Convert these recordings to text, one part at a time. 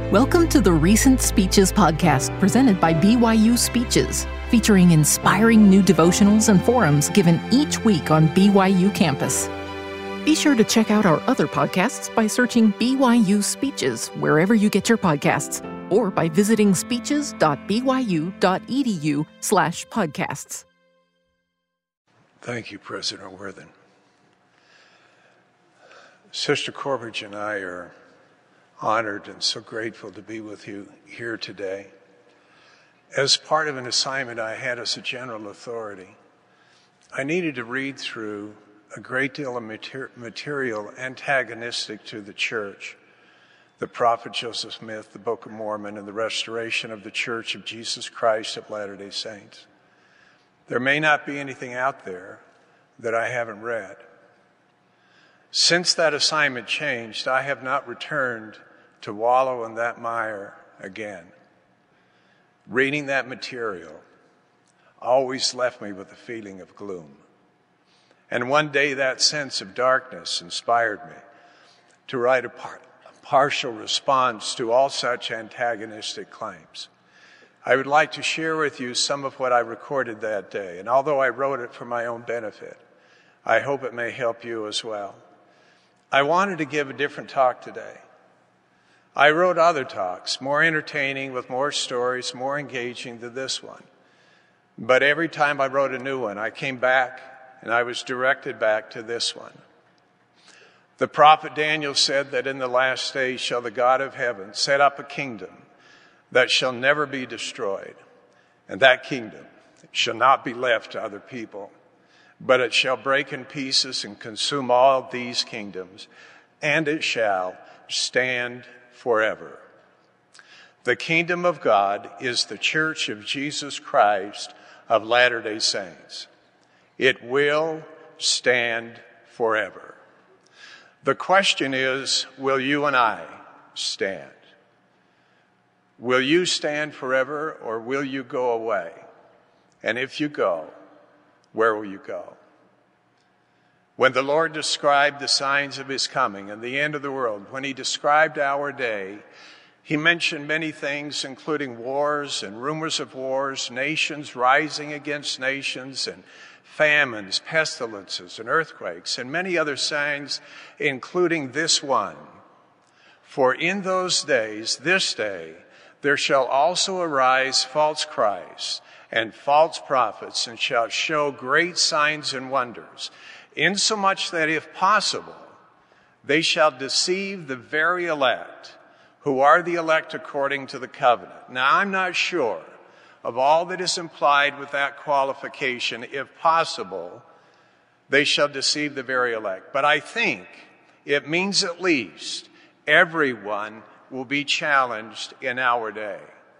Welcome to the Recent Speeches podcast presented by BYU Speeches, featuring inspiring new devotionals and forums given each week on BYU campus. Be sure to check out our other podcasts by searching BYU Speeches wherever you get your podcasts, or by visiting speeches.byu.edu/podcasts. Thank you, President Worthen. Sister Corbridge and I are honored and so grateful to be with you here today. As part of an assignment I had as a general authority, I needed to read through a great deal of material antagonistic to the church: the prophet Joseph Smith, the Book of Mormon, and the restoration of the Church of Jesus Christ of Latter-day Saints. There may not be anything out there that I haven't read. Since that assignment changed, I have not returned to wallow in that mire again. Reading that material always left me with a feeling of gloom. And one day that sense of darkness inspired me to write a partial response to all such antagonistic claims. I would like to share with you some of what I recorded that day, and although I wrote it for my own benefit, I hope it may help you as well. I wanted to give a different talk today. I wrote other talks, more entertaining, with more stories, more engaging than this one. But every time I wrote a new one, I came back and I was directed back to this one. The prophet Daniel said that in the last days shall the God of heaven set up a kingdom that shall never be destroyed, and that kingdom shall not be left to other people, but it shall break in pieces and consume all these kingdoms, and it shall stand forever. The kingdom of God is the Church of Jesus Christ of Latter-day Saints. It will stand forever. The question is, will you and I stand? Will you stand forever, or will you go away? And if you go, where will you go? When the Lord described the signs of his coming and the end of the world, when he described our day, he mentioned many things, including wars and rumors of wars, nations rising against nations, and famines, pestilences, and earthquakes, and many other signs, including this one. For in those days, this day, there shall also arise false Christs and false prophets, and shall show great signs and wonders, insomuch that, if possible, they shall deceive the very elect, who are the elect according to the covenant. Now, I'm not sure of all that is implied with that qualification. If possible, they shall deceive the very elect. But I think it means at least everyone will be challenged in our day.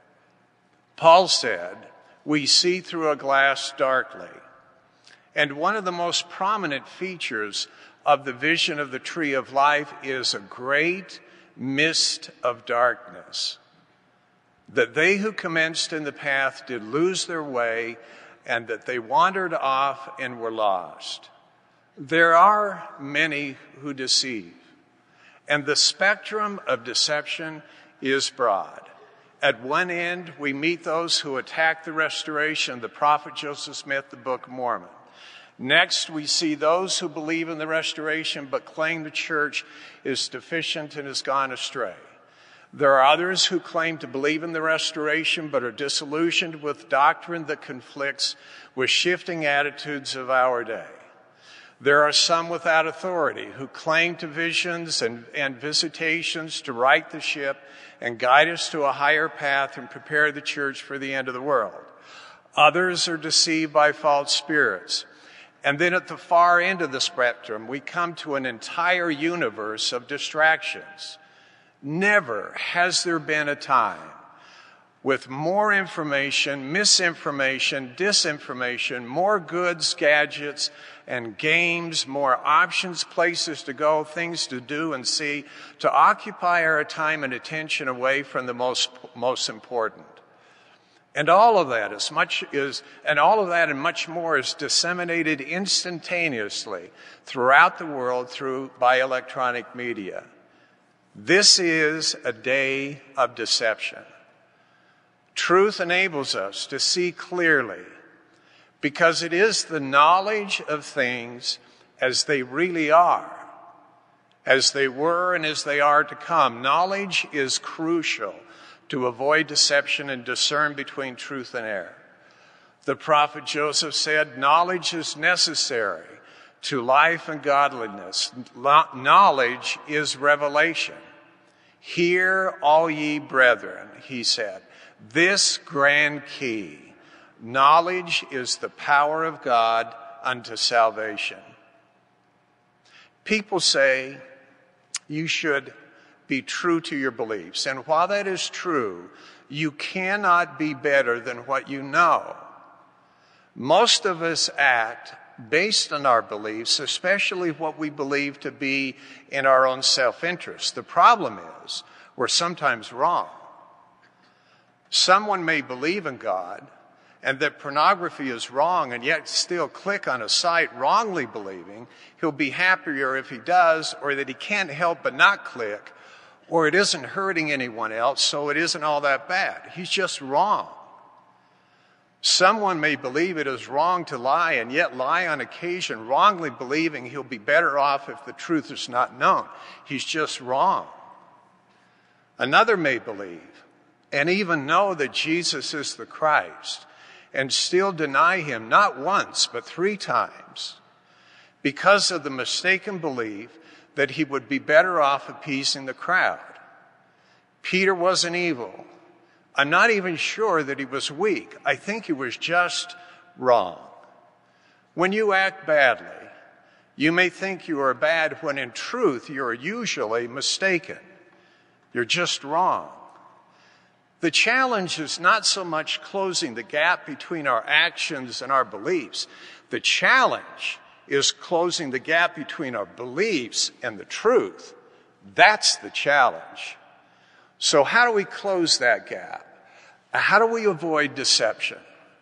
Paul said, we see through a glass darkly. And one of the most prominent features of the vision of the tree of life is a great mist of darkness, that they who commenced in the path did lose their way, and that they wandered off and were lost. There are many who deceive, and the spectrum of deception is broad. At one end, we meet those who attack the restoration of the prophet Joseph Smith, the Book of Mormon. Next, we see those who believe in the restoration but claim the church is deficient and has gone astray. There are others who claim to believe in the restoration but are disillusioned with doctrine that conflicts with shifting attitudes of our day. There are some without authority who claim to visions and visitations to right the ship and guide us to a higher path and prepare the church for the end of the world. Others are deceived by false spirits. And then at the far end of the spectrum, we come to an entire universe of distractions. Never has there been a time with more information, misinformation, disinformation, more goods, gadgets, and games, more options, places to go, things to do and see, to occupy our time and attention away from the most important. And all of that and much more is disseminated instantaneously throughout the world by electronic media. This is a day of deception. Truth enables us to see clearly because it is the knowledge of things as they really are, as they were and as they are to come. Knowledge is crucial to avoid deception and discern between truth and error. The prophet Joseph said, knowledge is necessary to life and godliness. Knowledge is revelation. Hear, all ye brethren, he said, this grand key. Knowledge is the power of God unto salvation. People say you should be true to your beliefs. And while that is true, you cannot be better than what you know. Most of us act based on our beliefs, especially what we believe to be in our own self-interest. The problem is we're sometimes wrong. Someone may believe in God and that pornography is wrong and yet still click on a site wrongly believing he'll be happier if he does, or that he can't help but not click, or it isn't hurting anyone else, so it isn't all that bad. He's just wrong. Someone may believe it is wrong to lie and yet lie on occasion, wrongly believing he'll be better off if the truth is not known. He's just wrong. Another may believe and even know that Jesus is the Christ and still deny him not once but 3 times because of the mistaken belief that he would be better off appeasing the crowd. Peter wasn't evil. I'm not even sure that he was weak. I think he was just wrong. When you act badly, you may think you are bad when in truth you are usually mistaken. You're just wrong. The challenge is not so much closing the gap between our actions and our beliefs. The challenge is closing the gap between our beliefs and the truth. That's the challenge. So how do we close that gap? How do we avoid deception?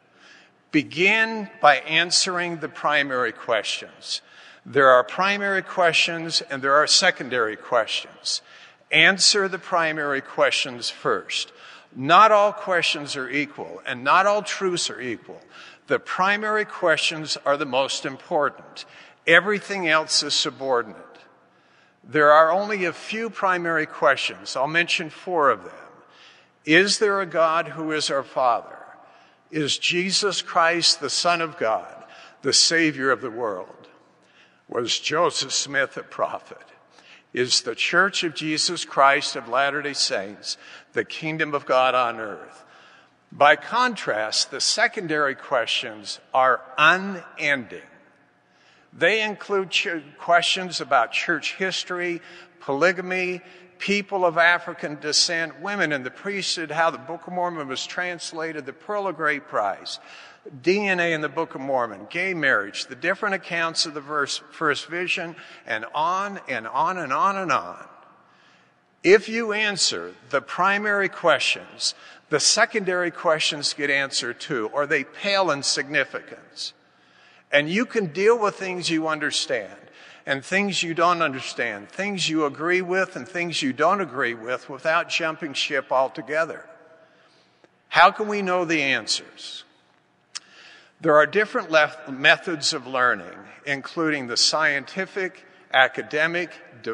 Begin by answering the primary questions. There are primary questions and there are secondary questions. Answer the primary questions first. Not all questions are equal, and not all truths are equal. The primary questions are the most important. Everything else is subordinate. There are only a few primary questions. I'll mention 4 of them. Is there a God who is our Father? Is Jesus Christ the Son of God, the Savior of the world? Was Joseph Smith a prophet? Is the Church of Jesus Christ of Latter-day Saints the kingdom of God on earth? By contrast, the secondary questions are unending. They include questions about church history, polygamy, people of African descent, women in the priesthood, how the Book of Mormon was translated, the Pearl of Great Price, DNA in the Book of Mormon, gay marriage, the different accounts of the first vision, and on and on and on and on. If you answer the primary questions, the secondary questions get answered too, or they pale in significance. And you can deal with things you understand and things you don't understand, things you agree with and things you don't agree with without jumping ship altogether. How can we know the answers? There are different methods of learning, including the scientific, academic,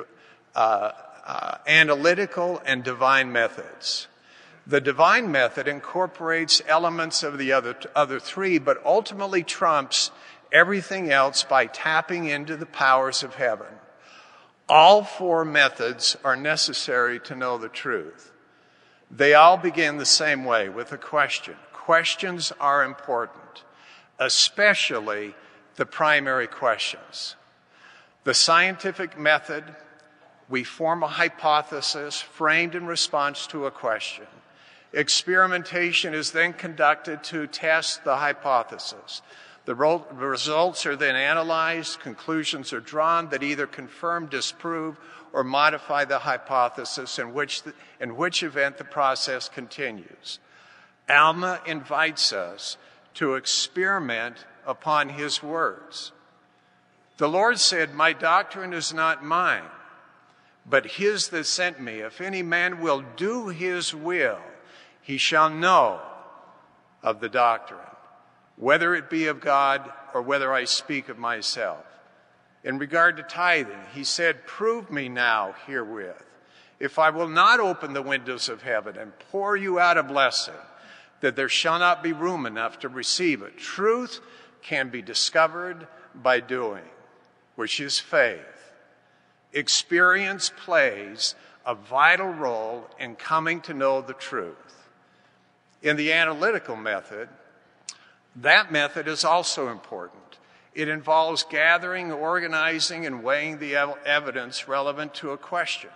analytical, and divine methods. The divine method incorporates elements of the other 3, but ultimately trumps everything else by tapping into the powers of heaven. All 4 methods are necessary to know the truth. They all begin the same way, with a question. Questions are important, especially the primary questions. The scientific method, we form a hypothesis framed in response to a question. Experimentation is then conducted to test the hypothesis. The results are then analyzed, conclusions are drawn that either confirm, disprove, or modify the hypothesis, in which event the process continues. Alma invites us to experiment upon his words. The Lord said, "My doctrine is not mine, but his that sent me. If any man will do his will, he shall know of the doctrine, whether it be of God or whether I speak of myself. In regard to tithing, he said, prove me now herewith, if I will not open the windows of heaven and pour you out a blessing, that there shall not be room enough to receive it. Truth can be discovered by doing, which is faith. Experience plays a vital role in coming to know the truth. In the analytical method, that method is also important. It involves gathering, organizing, and weighing the evidence relevant to a question.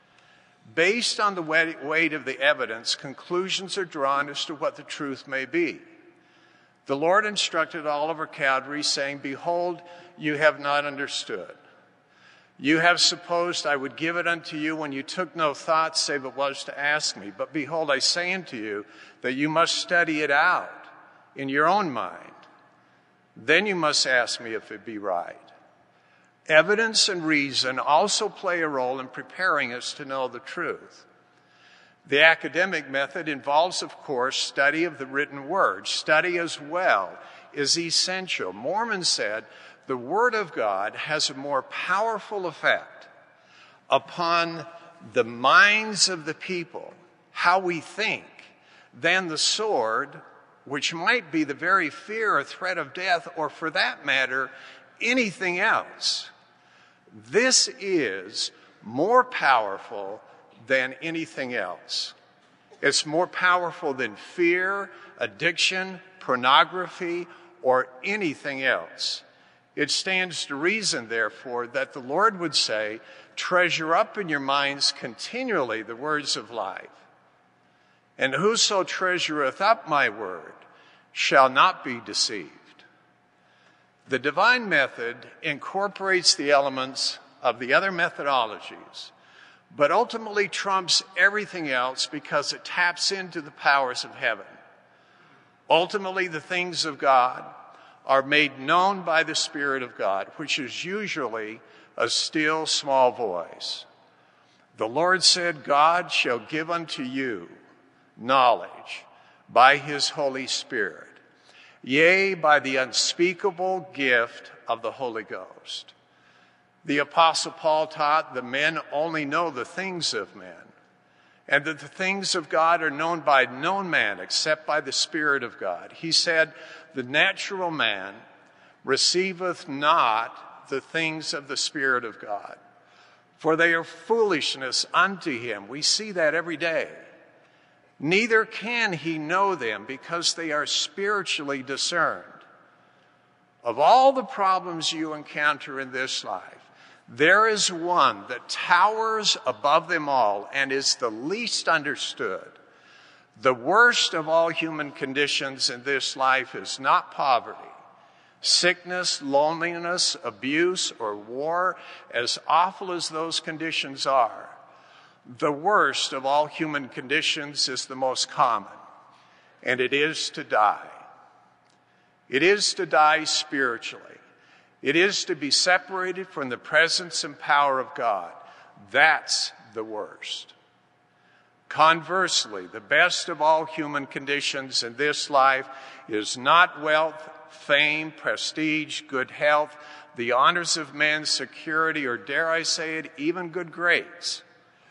Based on the weight of the evidence, conclusions are drawn as to what the truth may be. The Lord instructed Oliver Cowdery, saying, behold, you have not understood. You have supposed I would give it unto you when you took no thought, save it was to ask me. But behold, I say unto you that you must study it out in your own mind. Then you must ask me if it be right. Evidence and reason also play a role in preparing us to know the truth. The academic method involves, of course, study of the written word. Study as well is essential. Mormon said the Word of God has a more powerful effect upon the minds of the people, how we think, than the sword, which might be the very fear or threat of death, or for that matter, anything else. This is more powerful than anything else. It's more powerful than fear, addiction, pornography, or anything else. It stands to reason, therefore, that the Lord would say, treasure up in your minds continually the words of life. And whoso treasureth up my word shall not be deceived. The divine method incorporates the elements of the other methodologies, but ultimately trumps everything else because it taps into the powers of heaven. Ultimately, the things of God are made known by the Spirit of God, which is usually a still small voice. The Lord said, God shall give unto you knowledge by his Holy Spirit, yea, by the unspeakable gift of the Holy Ghost. The Apostle Paul taught that men only know the things of men, and that the things of God are known by no man except by the Spirit of God. He said, the natural man receiveth not the things of the Spirit of God, for they are foolishness unto him. We see that every day. Neither can he know them because they are spiritually discerned. Of all the problems you encounter in this life, there is one that towers above them all and is the least understood. The worst of all human conditions in this life is not poverty, sickness, loneliness, abuse, or war, as awful as those conditions are. The worst of all human conditions is the most common, and it is to die. It is to die spiritually. It is to be separated from the presence and power of God. That's the worst. Conversely, the best of all human conditions in this life is not wealth, fame, prestige, good health, the honors of men, security, or dare I say it, even good grades.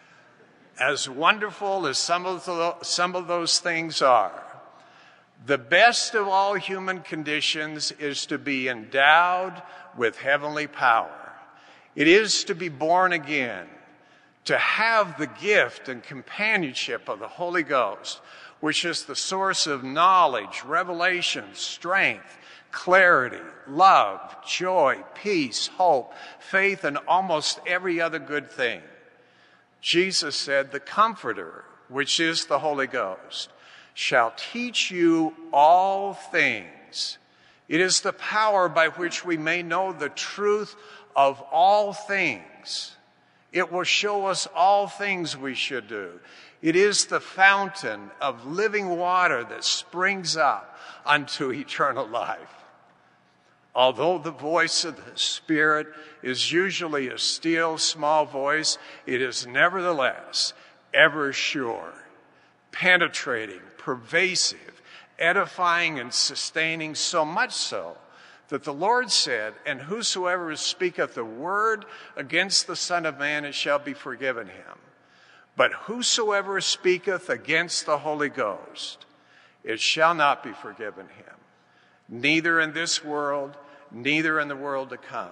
As wonderful as some of those things are, the best of all human conditions is to be endowed with heavenly power. It is to be born again, to have the gift and companionship of the Holy Ghost, which is the source of knowledge, revelation, strength, clarity, love, joy, peace, hope, faith, and almost every other good thing. Jesus said, the Comforter, which is the Holy Ghost, shall teach you all things. It is the power by which we may know the truth of all things. It will show us all things we should do. It is the fountain of living water that springs up unto eternal life. Although the voice of the Spirit is usually a still, small voice, it is nevertheless ever sure, penetrating, pervasive, edifying, and sustaining, so much so that the Lord said, "And whosoever speaketh a word against the Son of Man, it shall be forgiven him. But whosoever speaketh against the Holy Ghost, it shall not be forgiven him, neither in this world, neither in the world to come."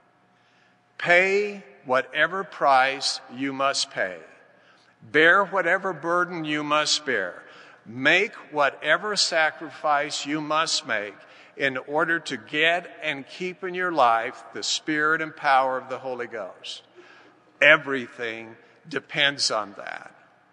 Pay whatever price you must pay. Bear whatever burden you must bear. Make whatever sacrifice you must make in order to get and keep in your life the Spirit and power of the Holy Ghost. Everything depends on that.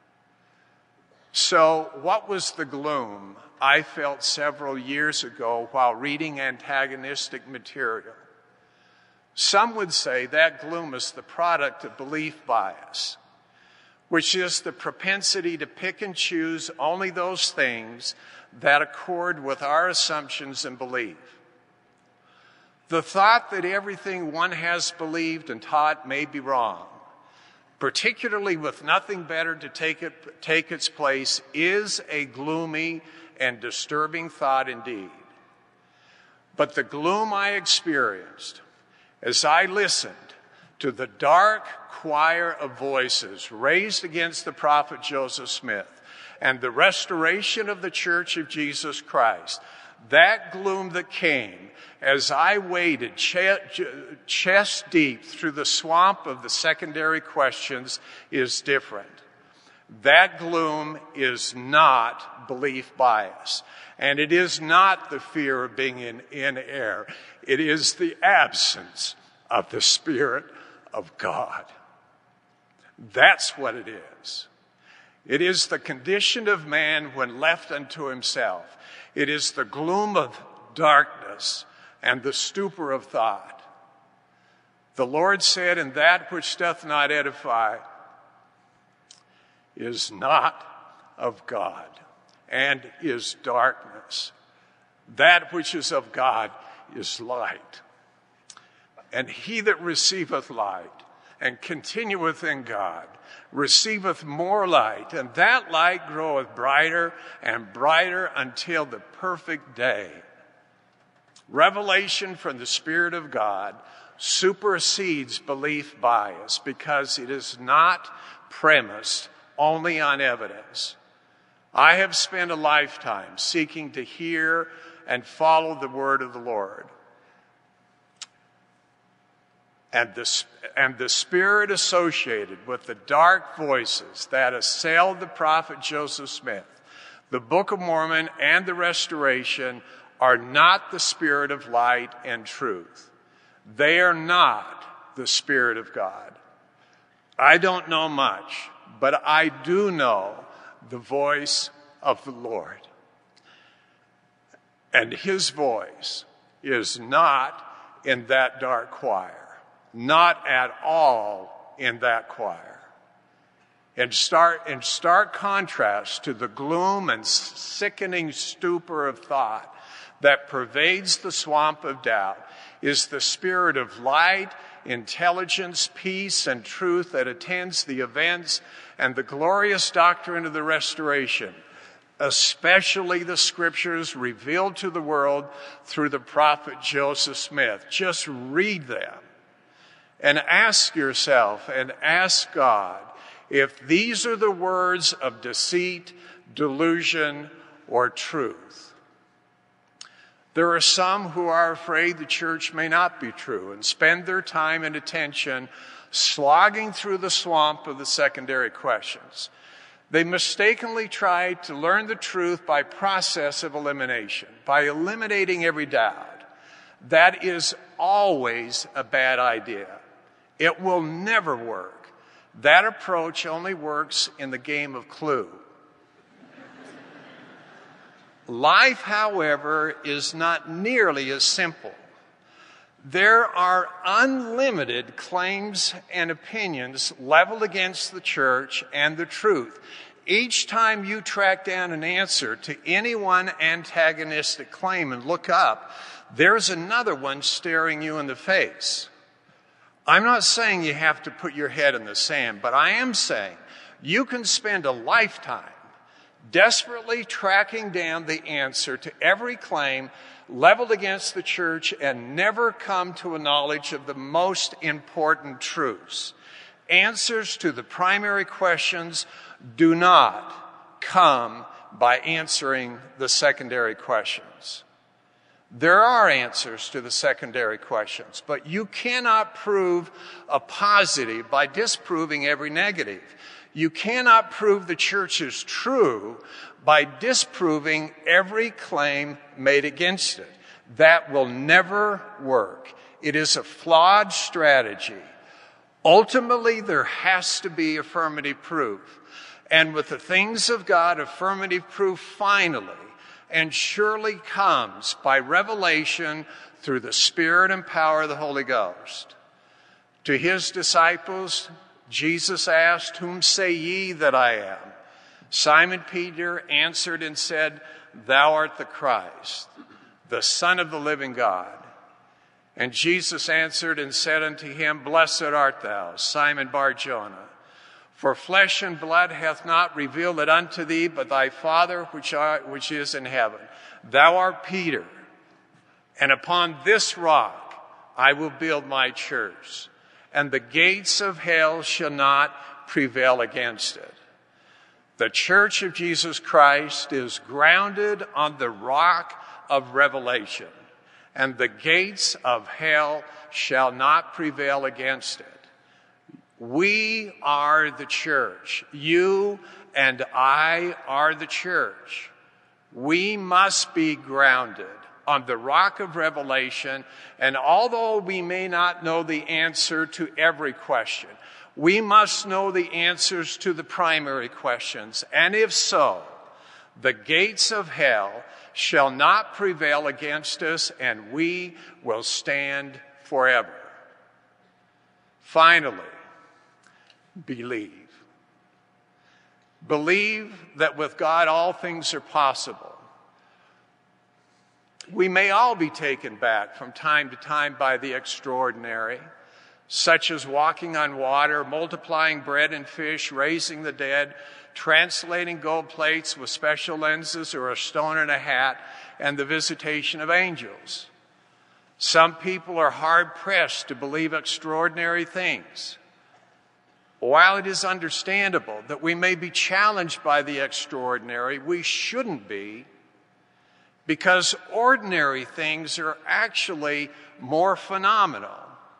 So, what was the gloom I felt several years ago while reading antagonistic material? Some would say that gloom is the product of belief bias, which is the propensity to pick and choose only those things that accord with our assumptions and belief. The thought that everything one has believed and taught may be wrong, particularly with nothing better to take its place, is a gloomy and disturbing thought indeed. But the gloom I experienced as I listened to the dark choir of voices raised against the prophet Joseph Smith and the restoration of the Church of Jesus Christ, that gloom that came as I waded chest deep through the swamp of the secondary questions is different. That gloom is not belief bias, and it is not the fear of being in air. It is the absence of the Spirit of God. That's what it is. It is the condition of man when left unto himself. It is the gloom of darkness and the stupor of thought. The Lord said, "And that which doth not edify is not of God, and is darkness. That which is of God is light. And he that receiveth light and continueth in God receiveth more light, and that light groweth brighter and brighter until the perfect day." Revelation from the Spirit of God supersedes belief bias because it is not premised only on evidence. I have spent a lifetime seeking to hear and follow the word of the Lord. And the spirit associated with the dark voices that assailed the prophet Joseph Smith, the Book of Mormon, and the Restoration are not the Spirit of light and truth. They are not the Spirit of God. I don't know much, but I do know the voice of the Lord. And his voice is not in that dark choir. Not at all in that choir. In stark contrast to the gloom and sickening stupor of thought that pervades the swamp of doubt is the Spirit of light, intelligence, peace, and truth that attends the events and the glorious doctrine of the restoration, especially the scriptures revealed to the world through the prophet Joseph Smith. Just read them. And ask yourself and ask God if these are the words of deceit, delusion, or truth. There are some who are afraid the church may not be true and spend their time and attention slogging through the swamp of the secondary questions. They mistakenly try to learn the truth by process of elimination, by eliminating every doubt. That is always a bad idea. It will never work. That approach only works in the game of Clue. Life, however, is not nearly as simple. There are unlimited claims and opinions leveled against the church and the truth. Each time you track down an answer to any one antagonistic claim and look up, there's another one staring you in the face. I'm not saying you have to put your head in the sand, but I am saying you can spend a lifetime desperately tracking down the answer to every claim leveled against the church and never come to a knowledge of the most important truths. Answers to the primary questions do not come by answering the secondary questions. There are answers to the secondary questions, but you cannot prove a positive by disproving every negative. You cannot prove the church is true by disproving every claim made against it. That will never work. It is a flawed strategy. Ultimately, there has to be affirmative proof. And with the things of God, affirmative proof finally and surely comes by revelation through the Spirit and power of the Holy Ghost. To his disciples, Jesus asked, "Whom say ye that I am?" Simon Peter answered and said, "Thou art the Christ, the Son of the living God." And Jesus answered and said unto him, "Blessed art thou, Simon Bar-Jonah, for flesh and blood hath not revealed it unto thee, but thy Father which is in heaven. Thou art Peter, and upon this rock I will build my church, and the gates of hell shall not prevail against it." The church of Jesus Christ is grounded on the rock of revelation, and the gates of hell shall not prevail against it. We are the church. You and I are the church. We must be grounded on the rock of revelation, and although we may not know the answer to every question, we must know the answers to the primary questions. And if so, the gates of hell shall not prevail against us, and we will stand forever. Finally, believe. Believe that with God all things are possible. We may all be taken back from time to time by the extraordinary, such as walking on water, multiplying bread and fish, raising the dead, translating gold plates with special lenses or a stone in a hat, and the visitation of angels. Some people are hard-pressed to believe extraordinary things. While it is understandable that we may be challenged by the extraordinary, we shouldn't be, because ordinary things are actually more phenomenal.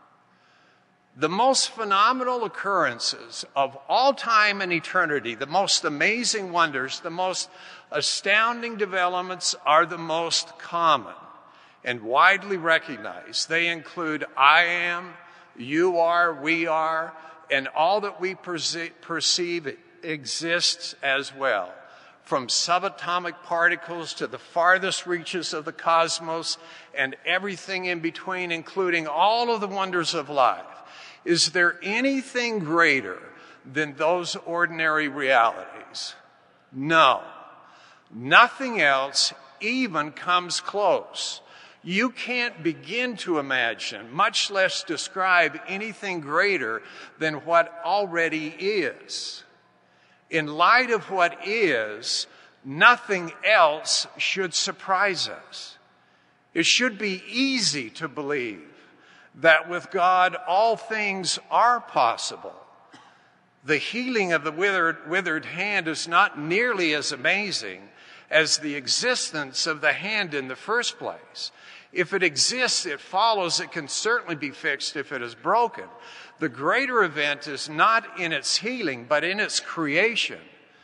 The most phenomenal occurrences of all time and eternity, the most amazing wonders, the most astounding developments are the most common and widely recognized. They include I am, you are, we are, and all that we perceive exists as well. From subatomic particles to the farthest reaches of the cosmos and everything in between, including all of the wonders of life. Is there anything greater than those ordinary realities? No. Nothing else even comes close. You can't begin to imagine, much less describe anything greater than what already is. In light of what is, nothing else should surprise us. It should be easy to believe that with God all things are possible. The healing of the withered hand is not nearly as amazing as the existence of the hand in the first place. If it exists, it follows it can certainly be fixed if it is broken. The greater event is not in its healing, but in its creation.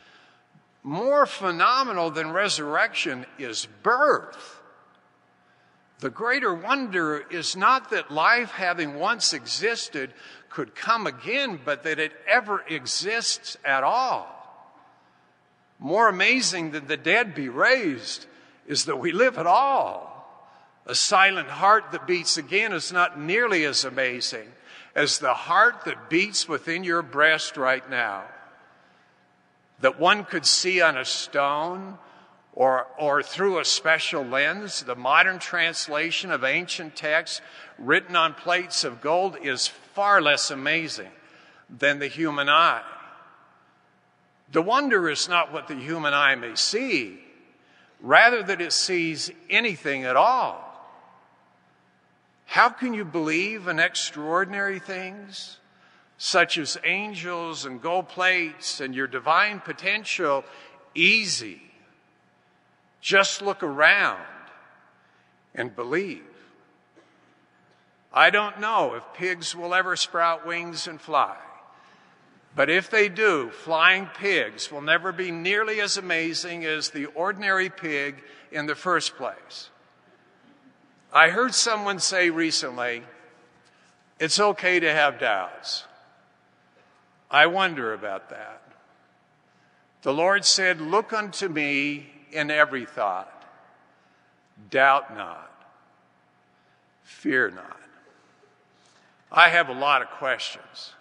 More phenomenal than resurrection is birth. The greater wonder is not that life, having once existed, could come again, but that it ever exists at all. More amazing than the dead be raised is that we live at all. A silent heart that beats again is not nearly as amazing as the heart that beats within your breast right now. That one could see on a stone or through a special lens. The modern translation of ancient texts written on plates of gold is far less amazing than the human eye. The wonder is not what the human eye may see, rather that it sees anything at all. How can you believe in extraordinary things, such as angels and gold plates and your divine potential, easy? Just look around and believe. I don't know if pigs will ever sprout wings and fly. But if they do, flying pigs will never be nearly as amazing as the ordinary pig in the first place. I heard someone say recently, it's okay to have doubts. I wonder about that. The Lord said, look unto me in every thought. Doubt not. Fear not. I have a lot of questions.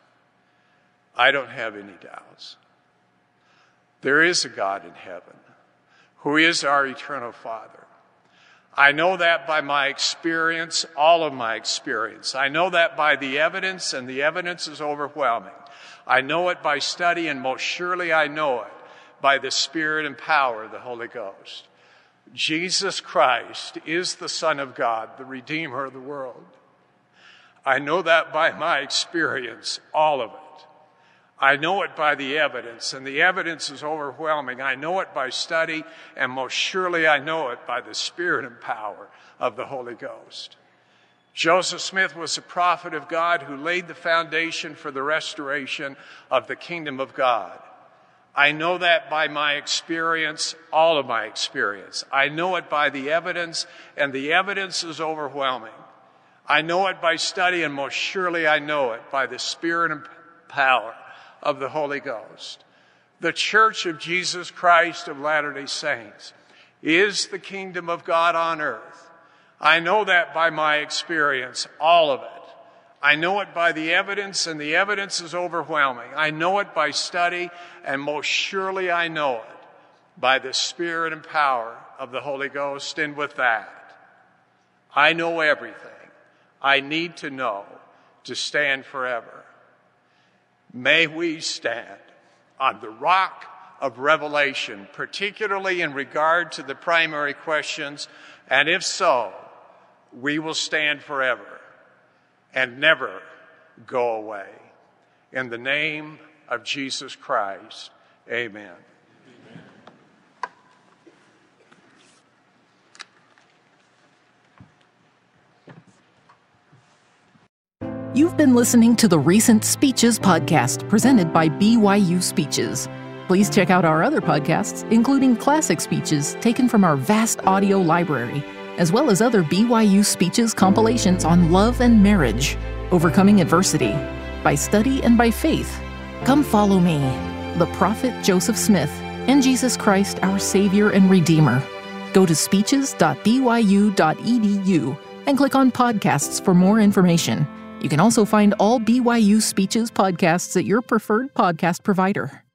I don't have any doubts. There is a God in heaven who is our eternal Father. I know that by my experience, all of my experience. I know that by the evidence, and the evidence is overwhelming. I know it by study, and most surely I know it by the Spirit and power of the Holy Ghost. Jesus Christ is the Son of God, the Redeemer of the world. I know that by my experience, all of it. I know it by the evidence, and the evidence is overwhelming. I know it by study, and most surely I know it by the Spirit and power of the Holy Ghost. Joseph Smith was a prophet of God who laid the foundation for the restoration of the kingdom of God. I know that by my experience, all of my experience. I know it by the evidence, and the evidence is overwhelming. I know it by study, and most surely I know it by the Spirit and power of the Holy Ghost. The Church of Jesus Christ of Latter-day Saints is the kingdom of God on earth. I know that by my experience, all of it. I know it by the evidence, and the evidence is overwhelming. I know it by study, and most surely I know it by the Spirit and power of the Holy Ghost. And with that, I know everything I need to know to stand forever. May we stand on the rock of revelation, particularly in regard to the primary questions, and if so, we will stand forever and never go away. In the name of Jesus Christ, amen. You've been listening to the Recent Speeches podcast presented by BYU Speeches. Please check out our other podcasts, including classic speeches taken from our vast audio library, as well as other BYU Speeches compilations on love and marriage, overcoming adversity, by study and by faith. Come follow me, the prophet Joseph Smith, and Jesus Christ, our Savior and Redeemer. Go to speeches.byu.edu and click on podcasts for more information. You can also find all BYU Speeches podcasts at your preferred podcast provider.